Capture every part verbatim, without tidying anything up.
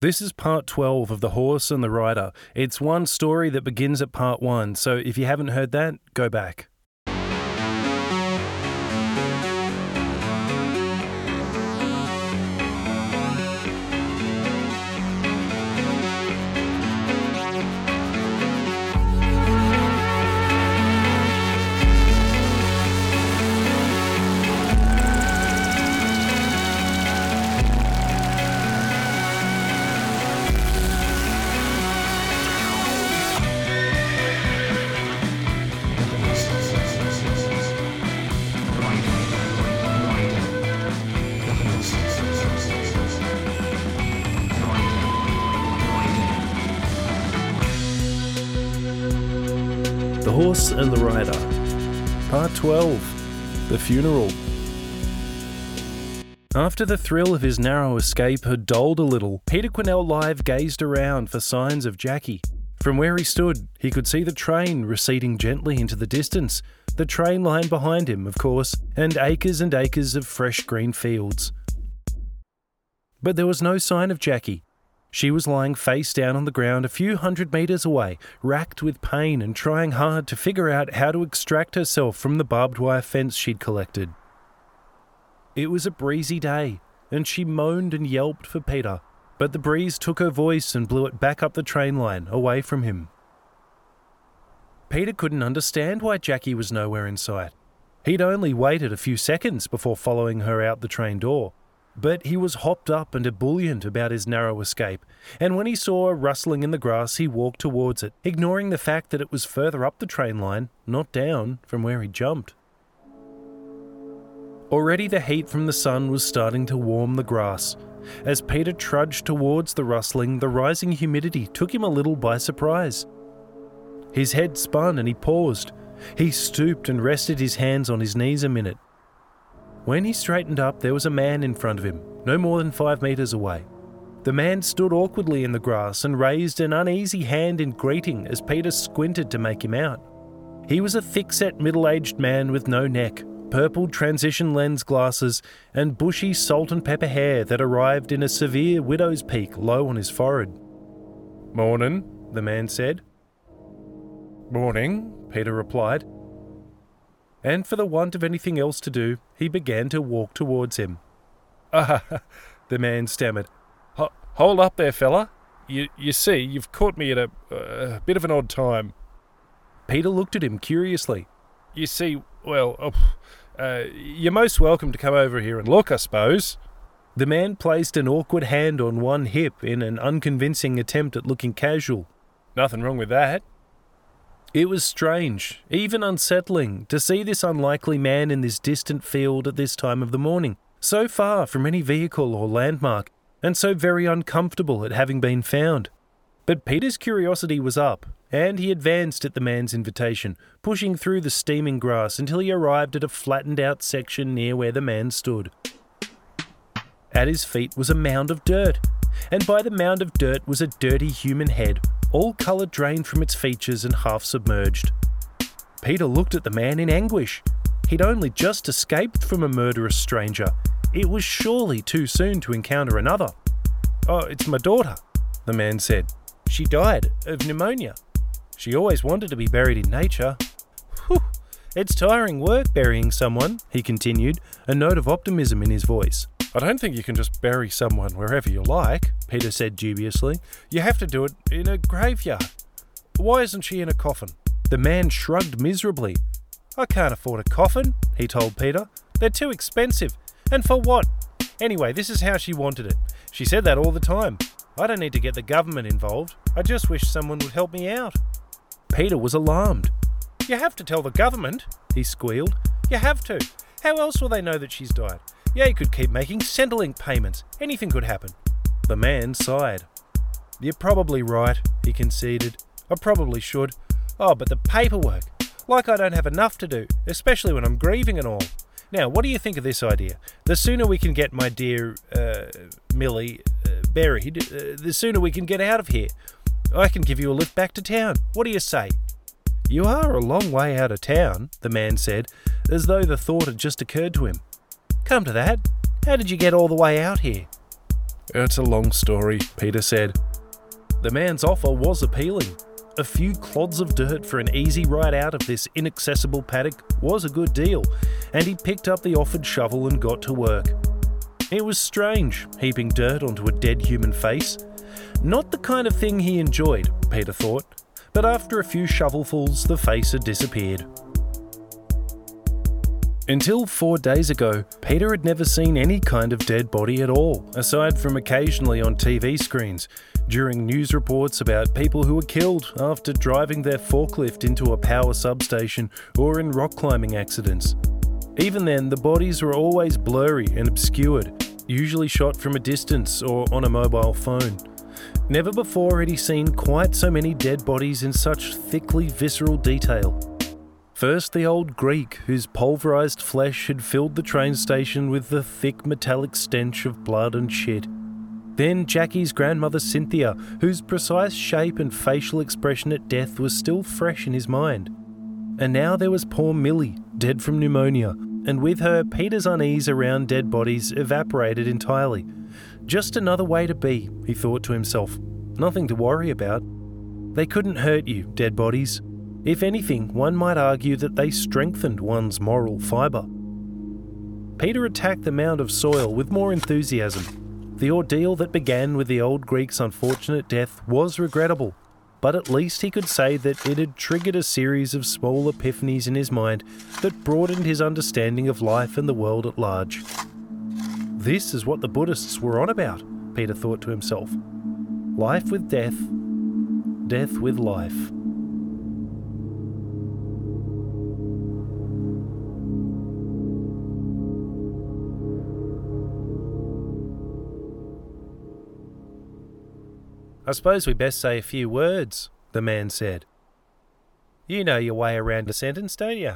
This is part twelve of The Horse and the Rider. It's one story that begins at part one, so if you haven't heard that, go back. The Horse and the Rider. Part twelve. The Funeral. After the thrill of his narrow escape had dulled a little, Peter Quinnell Live gazed around for signs of Jackie. From where he stood, he could see the train receding gently into the distance, the train line behind him, of course, and acres and acres of fresh green fields. But there was no sign of Jackie. She was lying face down on the ground a few hundred metres away, racked with pain and trying hard to figure out how to extract herself from the barbed wire fence she'd collected. It was a breezy day, and she moaned and yelped for Peter, but the breeze took her voice and blew it back up the train line, away from him. Peter couldn't understand why Jackie was nowhere in sight. He'd only waited a few seconds before following her out the train door. But he was hopped up and ebullient about his narrow escape, and when he saw a rustling in the grass he walked towards it, ignoring the fact that it was further up the train line, not down, from where he jumped. Already the heat from the sun was starting to warm the grass. As Peter trudged towards the rustling, the rising humidity took him a little by surprise. His head spun and he paused. He stooped and rested his hands on his knees a minute. When he straightened up, there was a man in front of him, no more than five metres away. The man stood awkwardly in the grass and raised an uneasy hand in greeting as Peter squinted to make him out. He was a thick-set middle-aged man with no neck, purple transition lens glasses, and bushy salt and pepper hair that arrived in a severe widow's peak low on his forehead. "Mornin'," the man said. "Morning," Peter replied. And for the want of anything else to do, he began to walk towards him. "Ah," the man stammered. "Hold up there, fella. You you see, you've caught me at a, a bit of an odd time." Peter looked at him curiously. "You see, well, oh, uh, you're most welcome to come over here and look, I suppose." The man placed an awkward hand on one hip in an unconvincing attempt at looking casual. "Nothing wrong with that." It was strange, even unsettling, to see this unlikely man in this distant field at this time of the morning, so far from any vehicle or landmark, and so very uncomfortable at having been found. But Peter's curiosity was up, and he advanced at the man's invitation, pushing through the steaming grass until he arrived at a flattened-out section near where the man stood. At his feet was a mound of dirt, and by the mound of dirt was a dirty human head, all colour drained from its features and half submerged. Peter looked at the man in anguish. He'd only just escaped from a murderous stranger. It was surely too soon to encounter another. "Oh, it's my daughter," the man said. "She died of pneumonia. She always wanted to be buried in nature." "Whew, it's tiring work burying someone," he continued, a note of optimism in his voice. "I don't think you can just bury someone wherever you like," Peter said dubiously. "You have to do it in a graveyard. Why isn't she in a coffin?" The man shrugged miserably. "I can't afford a coffin," he told Peter. "They're too expensive. And for what? Anyway, this is how she wanted it. She said that all the time. I don't need to get the government involved. I just wish someone would help me out." Peter was alarmed. "You have to tell the government," he squealed. "You have to. How else will they know that she's died? Yeah, you could keep making Centrelink payments. Anything could happen." The man sighed. "You're probably right," he conceded. "I probably should. Oh, but the paperwork. Like I don't have enough to do, especially when I'm grieving and all. Now, what do you think of this idea? The sooner we can get my dear, uh, Millie, uh, buried, uh, the sooner we can get out of here. I can give you a lift back to town. What do you say?" "You are a long way out of town," the man said, as though the thought had just occurred to him. "Come to that, how did you get all the way out here?" It's a long story, Peter said. The man's offer was appealing. A few clods of dirt for an easy ride out of this inaccessible paddock was a good deal, and he picked up the offered shovel and got to work. It was strange, heaping dirt onto a dead human face. Not the kind of thing he enjoyed, Peter thought, but after a few shovelfuls, the face had disappeared. Until four days ago, Peter had never seen any kind of dead body at all, aside from occasionally on T V screens, during news reports about people who were killed after driving their forklift into a power substation or in rock climbing accidents. Even then, the bodies were always blurry and obscured, usually shot from a distance or on a mobile phone. Never before had he seen quite so many dead bodies in such thickly visceral detail. First, the old Greek, whose pulverised flesh had filled the train station with the thick metallic stench of blood and shit. Then Jackie's grandmother Cynthia, whose precise shape and facial expression at death was still fresh in his mind. And now there was poor Millie, dead from pneumonia, and with her, Peter's unease around dead bodies evaporated entirely. Just another way to be, he thought to himself. Nothing to worry about. They couldn't hurt you, dead bodies. If anything, one might argue that they strengthened one's moral fibre. Peter attacked the mound of soil with more enthusiasm. The ordeal that began with the old Greek's unfortunate death was regrettable, but at least he could say that it had triggered a series of small epiphanies in his mind that broadened his understanding of life and the world at large. This is what the Buddhists were on about, Peter thought to himself. Life with death, death with life. I suppose we best say a few words, the man said. You know your way around a sentence, don't you?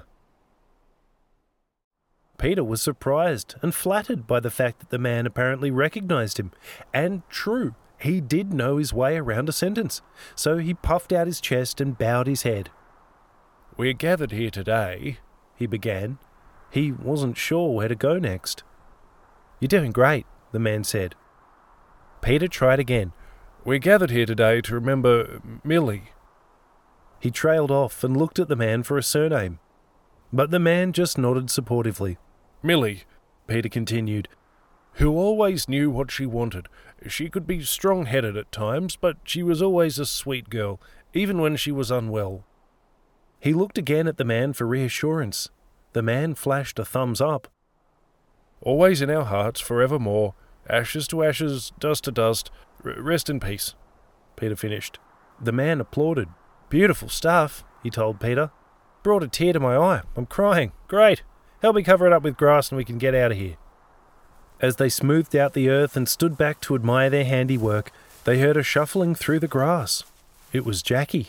Peter was surprised and flattered by the fact that the man apparently recognised him. And true, he did know his way around a sentence, so he puffed out his chest and bowed his head. We're gathered here today, he began. He wasn't sure where to go next. You're doing great, the man said. Peter tried again. We're gathered here today to remember Millie. He trailed off and looked at the man for a surname. But the man just nodded supportively. Millie, Peter continued, who always knew what she wanted. She could be strong-headed at times, but she was always a sweet girl, even when she was unwell. He looked again at the man for reassurance. The man flashed a thumbs up. Always in our hearts, forevermore. Ashes to ashes, dust to dust. Rest in peace, Peter finished. The man applauded. Beautiful stuff, he told Peter. Brought a tear to my eye. I'm crying. Great. Help me cover it up with grass and we can get out of here. As they smoothed out the earth and stood back to admire their handiwork, they heard a shuffling through the grass. It was Jackie.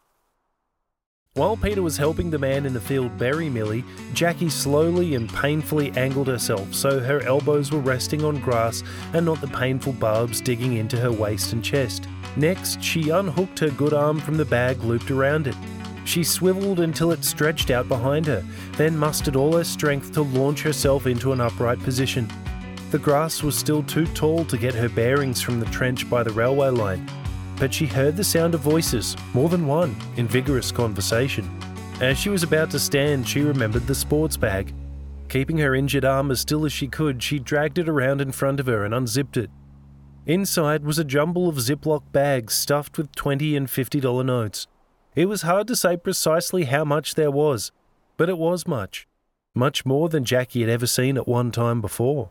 While Peter was helping the man in the field bury Millie, Jackie slowly and painfully angled herself so her elbows were resting on grass and not the painful barbs digging into her waist and chest. Next, she unhooked her good arm from the bag looped around it. She swiveled until it stretched out behind her, then mustered all her strength to launch herself into an upright position. The grass was still too tall to get her bearings from the trench by the railway line, but she heard the sound of voices, more than one, in vigorous conversation. As she was about to stand, she remembered the sports bag. Keeping her injured arm as still as she could, she dragged it around in front of her and unzipped it. Inside was a jumble of Ziploc bags stuffed with twenty and fifty dollar notes. It was hard to say precisely how much there was, but it was much. Much more than Jackie had ever seen at one time before.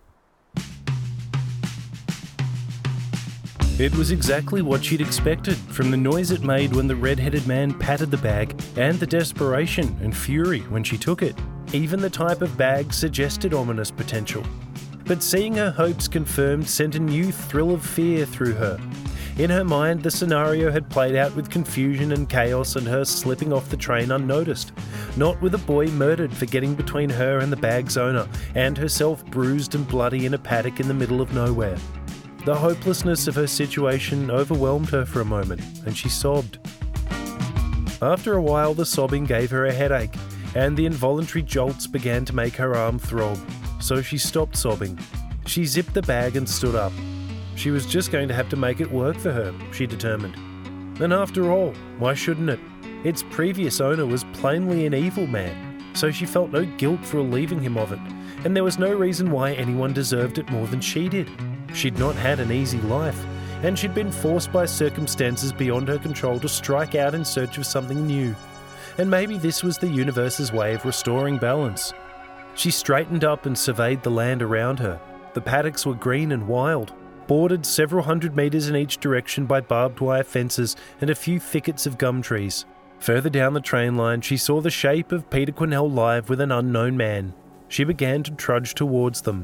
It was exactly what she'd expected, from the noise it made when the red-headed man patted the bag, and the desperation and fury when she took it. Even the type of bag suggested ominous potential. But seeing her hopes confirmed sent a new thrill of fear through her. In her mind, the scenario had played out with confusion and chaos and her slipping off the train unnoticed, not with a boy murdered for getting between her and the bag's owner, and herself bruised and bloody in a paddock in the middle of nowhere. The hopelessness of her situation overwhelmed her for a moment, and she sobbed. After a while, the sobbing gave her a headache, and the involuntary jolts began to make her arm throb, so she stopped sobbing. She zipped the bag and stood up. She was just going to have to make it work for her, she determined. And after all, why shouldn't it? Its previous owner was plainly an evil man, so she felt no guilt for relieving him of it, and there was no reason why anyone deserved it more than she did. She'd not had an easy life, and she'd been forced by circumstances beyond her control to strike out in search of something new. And maybe this was the universe's way of restoring balance. She straightened up and surveyed the land around her. The paddocks were green and wild, bordered several hundred metres in each direction by barbed wire fences and a few thickets of gum trees. Further down the train line, she saw the shape of Peter Quinnell live with an unknown man. She began to trudge towards them.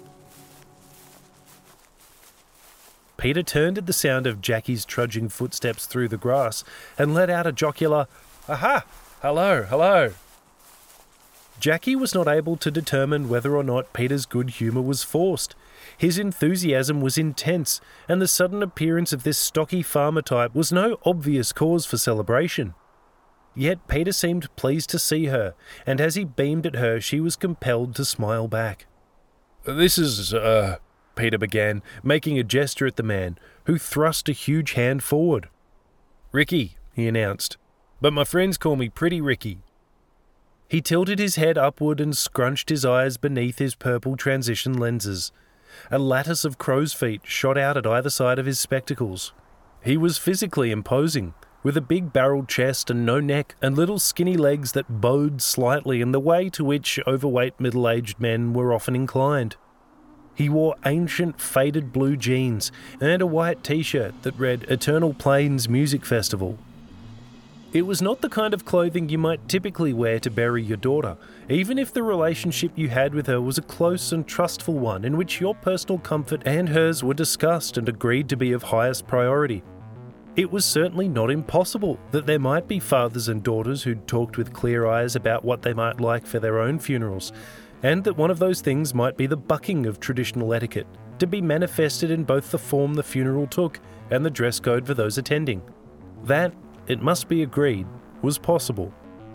Peter turned at the sound of Jackie's trudging footsteps through the grass and let out a jocular, "Aha! Hello, hello!" Jackie was not able to determine whether or not Peter's good humour was forced. His enthusiasm was intense, and the sudden appearance of this stocky farmer type was no obvious cause for celebration. Yet Peter seemed pleased to see her, and as he beamed at her, she was compelled to smile back. "This is, uh," Peter began, making a gesture at the man, who thrust a huge hand forward. "Ricky," he announced, "but my friends call me Pretty Ricky." He tilted his head upward and scrunched his eyes beneath his purple transition lenses. A lattice of crow's feet shot out at either side of his spectacles. He was physically imposing, with a big barreled chest and no neck and little skinny legs that bowed slightly in the way to which overweight middle-aged men were often inclined. He wore ancient faded blue jeans and a white t-shirt that read Eternal Plains Music Festival. It was not the kind of clothing you might typically wear to bury your daughter, even if the relationship you had with her was a close and trustful one in which your personal comfort and hers were discussed and agreed to be of highest priority. It was certainly not impossible that there might be fathers and daughters who'd talked with clear eyes about what they might like for their own funerals, and that one of those things might be the bucking of traditional etiquette, to be manifested in both the form the funeral took and the dress code for those attending. That, it must be agreed, was possible.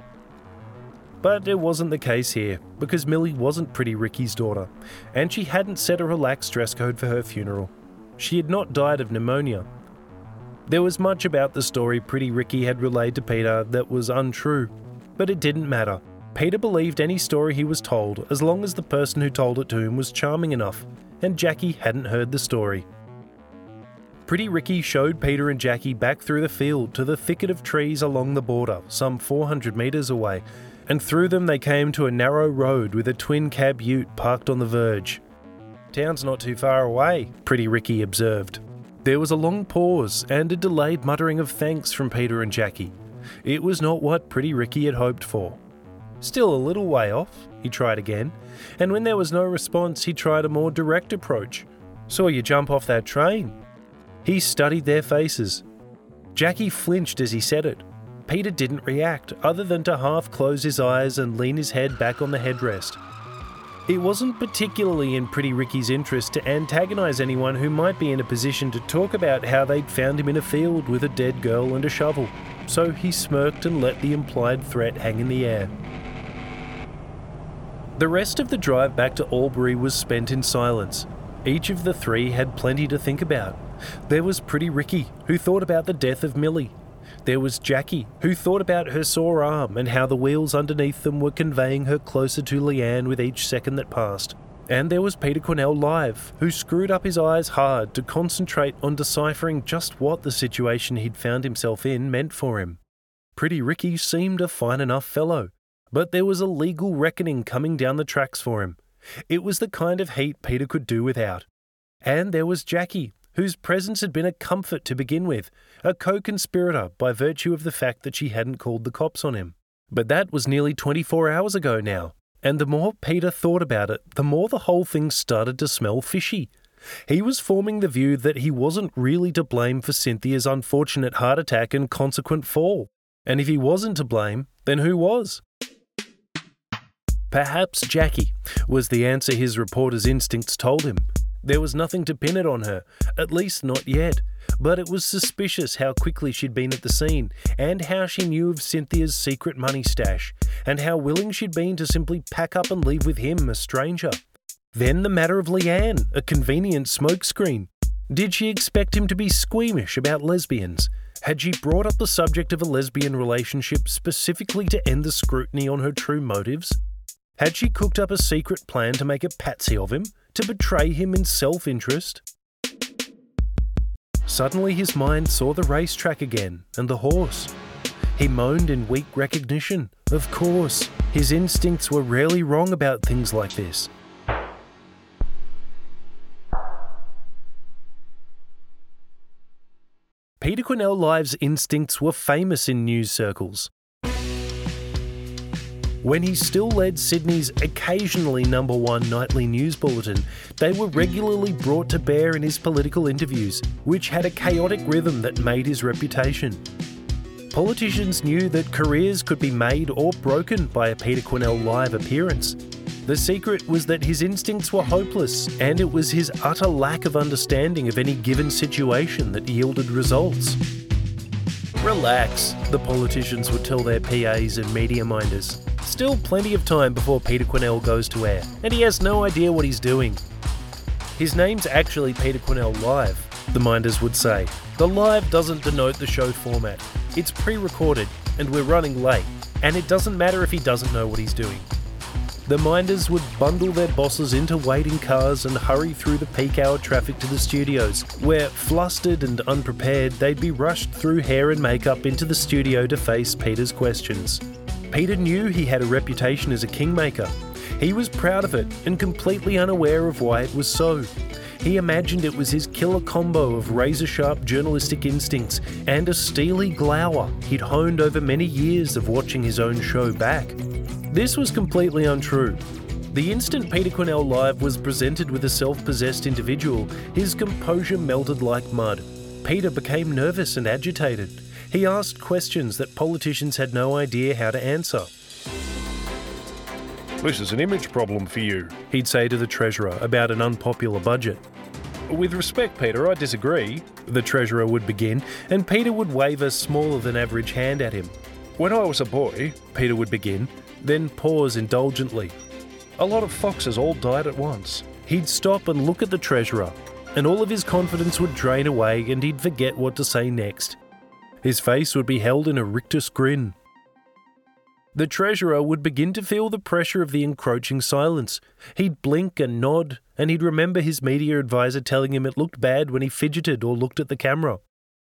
But it wasn't the case here, because Millie wasn't Pretty Ricky's daughter, and she hadn't set a relaxed dress code for her funeral. She had not died of pneumonia. There was much about the story Pretty Ricky had relayed to Peter that was untrue, but it didn't matter. Peter believed any story he was told as long as the person who told it to him was charming enough, and Jackie hadn't heard the story. Pretty Ricky showed Peter and Jackie back through the field to the thicket of trees along the border, some four hundred metres away, and through them they came to a narrow road with a twin-cab ute parked on the verge. "Town's not too far away," Pretty Ricky observed. There was a long pause and a delayed muttering of thanks from Peter and Jackie. It was not what Pretty Ricky had hoped for. "Still a little way off," he tried again, and when there was no response, he tried a more direct approach. "Saw you jump off that train." He studied their faces. Jackie flinched as he said it. Peter didn't react, other than to half close his eyes and lean his head back on the headrest. It wasn't particularly in Pretty Ricky's interest to antagonise anyone who might be in a position to talk about how they'd found him in a field with a dead girl and a shovel, so he smirked and let the implied threat hang in the air. The rest of the drive back to Albury was spent in silence. Each of the three had plenty to think about. There was Pretty Ricky, who thought about the death of Millie. There was Jackie, who thought about her sore arm and how the wheels underneath them were conveying her closer to Leanne with each second that passed. And there was Peter Quinnell live, who screwed up his eyes hard to concentrate on deciphering just what the situation he'd found himself in meant for him. Pretty Ricky seemed a fine enough fellow, but there was a legal reckoning coming down the tracks for him. It was the kind of heat Peter could do without. And there was Jackie, whose presence had been a comfort to begin with, a co-conspirator by virtue of the fact that she hadn't called the cops on him. But that was nearly twenty-four hours ago now, and the more Peter thought about it, the more the whole thing started to smell fishy. He was forming the view that he wasn't really to blame for Cynthia's unfortunate heart attack and consequent fall. And if he wasn't to blame, then who was? Perhaps Jackie was the answer his reporter's instincts told him. There was nothing to pin it on her, at least not yet, but it was suspicious how quickly she'd been at the scene, and how she knew of Cynthia's secret money stash, and how willing she'd been to simply pack up and leave with him, a stranger. Then the matter of Leanne, a convenient smokescreen. Did she expect him to be squeamish about lesbians? Had she brought up the subject of a lesbian relationship specifically to end the scrutiny on her true motives? Had she cooked up a secret plan to make a patsy of him, to betray him in self-interest? Suddenly his mind saw the racetrack again, and the horse. He moaned in weak recognition. Of course, his instincts were rarely wrong about things like this. Peter Quinnell Live's instincts were famous in news circles. When he still led Sydney's occasionally number one nightly news bulletin, they were regularly brought to bear in his political interviews, which had a chaotic rhythm that made his reputation. Politicians knew that careers could be made or broken by a Peter Quinnell Live appearance. The secret was that his instincts were hopeless, and it was his utter lack of understanding of any given situation that yielded results. Relax, the politicians would tell their P As and media minders. Still plenty of time before Peter Quinnell goes to air, and he has no idea what he's doing. His name's actually Peter Quinnell Live, the minders would say. The live doesn't denote the show format. It's pre-recorded, and we're running late, and it doesn't matter if he doesn't know what he's doing. The minders would bundle their bosses into waiting cars and hurry through the peak hour traffic to the studios, where, flustered and unprepared, they'd be rushed through hair and makeup into the studio to face Peter's questions. Peter knew he had a reputation as a kingmaker. He was proud of it and completely unaware of why it was so. He imagined it was his killer combo of razor-sharp journalistic instincts and a steely glower he'd honed over many years of watching his own show back. This was completely untrue. The instant Peter Quinnell Live was presented with a self-possessed individual, his composure melted like mud. Peter became nervous and agitated. He asked questions that politicians had no idea how to answer. "This is an image problem for you," he'd say to the Treasurer about an unpopular budget. "With respect, Peter, I disagree," the Treasurer would begin, and Peter would wave a smaller-than-average hand at him. "When I was a boy," Peter would begin, then pause indulgently. "A lot of foxes all died at once." He'd stop and look at the Treasurer, and all of his confidence would drain away and he'd forget what to say next. His face would be held in a rictus grin. The Treasurer would begin to feel the pressure of the encroaching silence. He'd blink and nod, and he'd remember his media advisor telling him it looked bad when he fidgeted or looked at the camera.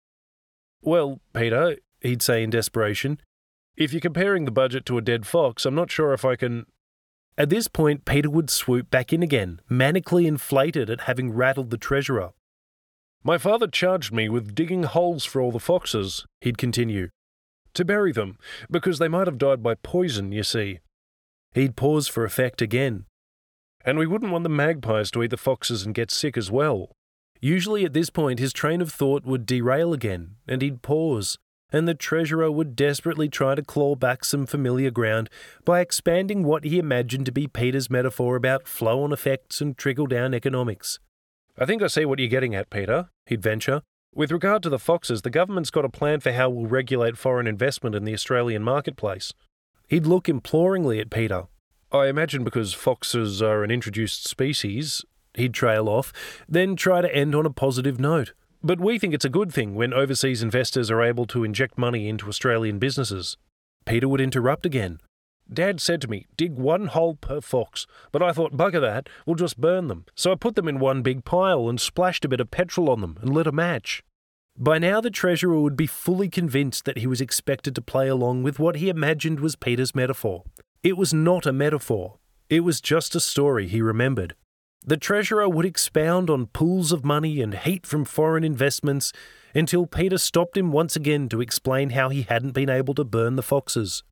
"Well, Peter," he'd say in desperation, "if you're comparing the budget to a dead fox, I'm not sure if I can—" At this point, Peter would swoop back in again, manically inflated at having rattled the Treasurer. "My father charged me with digging holes for all the foxes," he'd continue, "to bury them, because they might have died by poison, you see." He'd pause for effect again. "And we wouldn't want the magpies to eat the foxes and get sick as well." Usually at this point his train of thought would derail again, and he'd pause, and the Treasurer would desperately try to claw back some familiar ground by expanding what he imagined to be Peter's metaphor about flow-on effects and trickle-down economics. "I think I see what you're getting at, Peter," he'd venture. "With regard to the foxes, the government's got a plan for how we'll regulate foreign investment in the Australian marketplace." He'd look imploringly at Peter. "I imagine because foxes are an introduced species," he'd trail off, then try to end on a positive note. "But we think it's a good thing when overseas investors are able to inject money into Australian businesses." Peter would interrupt again. "Dad said to me, dig one hole per fox, but I thought, bugger that, we'll just burn them. So I put them in one big pile and splashed a bit of petrol on them and lit a match." By now the Treasurer would be fully convinced that he was expected to play along with what he imagined was Peter's metaphor. It was not a metaphor. It was just a story he remembered. The Treasurer would expound on pools of money and heat from foreign investments until Peter stopped him once again to explain how he hadn't been able to burn the foxes.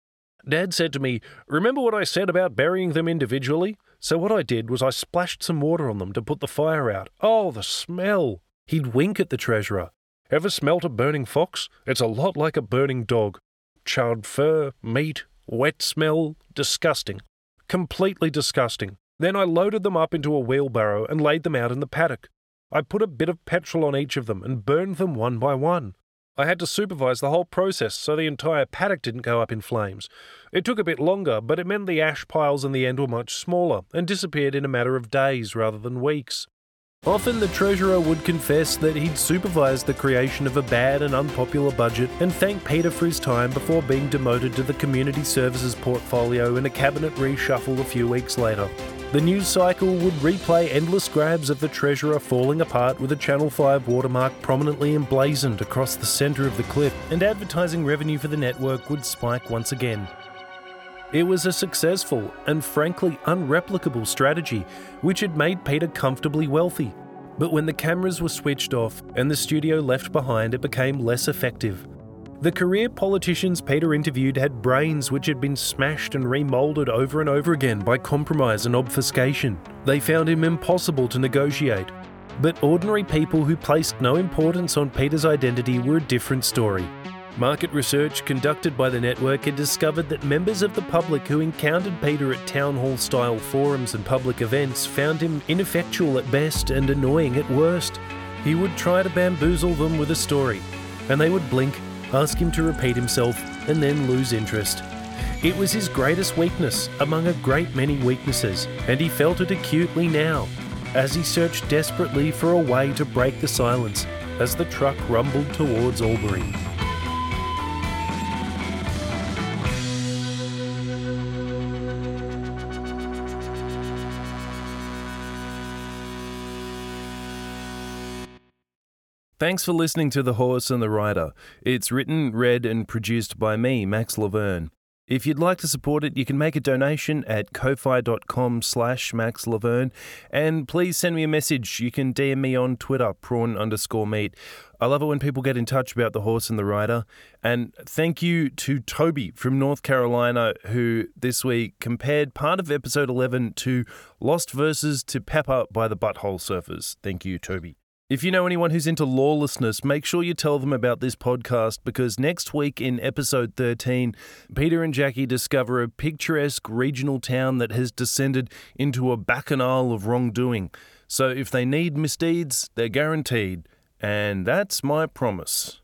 "Dad said to me, remember what I said about burying them individually? So what I did was I splashed some water on them to put the fire out. Oh, the smell!" He'd wink at the Treasurer. "Ever smelt a burning fox? It's a lot like a burning dog. Charred fur, meat, wet smell, disgusting. Completely disgusting. Then I loaded them up into a wheelbarrow and laid them out in the paddock. I put a bit of petrol on each of them and burned them one by one. I had to supervise the whole process so the entire paddock didn't go up in flames. It took a bit longer, but it meant the ash piles in the end were much smaller and disappeared in a matter of days rather than weeks. Often the treasurer would confess that he'd supervised the creation of a bad and unpopular budget and thank Peter for his time before being demoted to the community services portfolio in a cabinet reshuffle a few weeks later. The news cycle would replay endless grabs of the treasurer falling apart with a Channel five watermark prominently emblazoned across the centre of the clip, and advertising revenue for the network would spike once again. It was a successful and frankly unreplicable strategy which had made Peter comfortably wealthy. But when the cameras were switched off and the studio left behind, it became less effective. The career politicians Peter interviewed had brains which had been smashed and remoulded over and over again by compromise and obfuscation. They found him impossible to negotiate. But ordinary people who placed no importance on Peter's identity were a different story. Market research conducted by the network had discovered that members of the public who encountered Peter at town hall-style forums and public events found him ineffectual at best and annoying at worst. He would try to bamboozle them with a story, and they would blink, ask him to repeat himself, and then lose interest. It was his greatest weakness among a great many weaknesses, and he felt it acutely now, as he searched desperately for a way to break the silence as the truck rumbled towards Albury. Thanks for listening to The Horse and the Rider. It's written, read and produced by me, Max Laverne. If you'd like to support it, you can make a donation at ko-fi.com slash Max Laverne. And please send me a message. You can D M me on Twitter, prawn underscore meat. I love it when people get in touch about The Horse and the Rider. And thank you to Toby from North Carolina, who this week compared part of episode eleven to Lost Verses to Pepper by the Butthole Surfers. Thank you, Toby. If you know anyone who's into lawlessness, make sure you tell them about this podcast, because next week in episode thirteen, Peter and Jackie discover a picturesque regional town that has descended into a bacchanal of wrongdoing. So if they need misdeeds, they're guaranteed. And that's my promise.